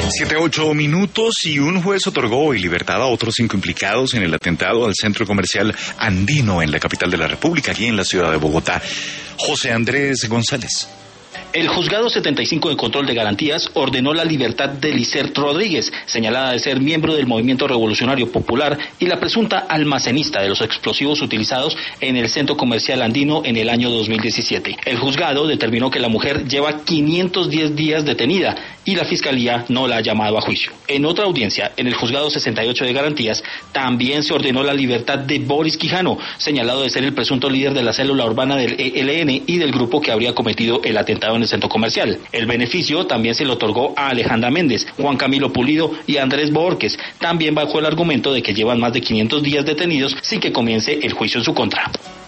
7:08 y un juez otorgó hoy libertad a otros 5 implicados en el atentado al centro comercial Andino en la capital de la República, aquí en la ciudad de Bogotá. José Andrés González. El Juzgado 75 de Control de Garantías ordenó la libertad de Lisset Rodríguez, señalada de ser miembro del Movimiento Revolucionario Popular y la presunta almacenista de los explosivos utilizados en el centro comercial Andino en el año 2017. El juzgado determinó que la mujer lleva 510 días detenida y la Fiscalía no la ha llamado a juicio. En otra audiencia, en el Juzgado 68 de Garantías, también se ordenó la libertad de Boris Quijano, señalado de ser el presunto líder de la célula urbana del ELN y del grupo que habría cometido el atentado en el centro comercial. El beneficio también se le otorgó a Alejandra Méndez, Juan Camilo Pulido y Andrés Borges, también bajo el argumento de que llevan más de 500 días detenidos sin que comience el juicio en su contra.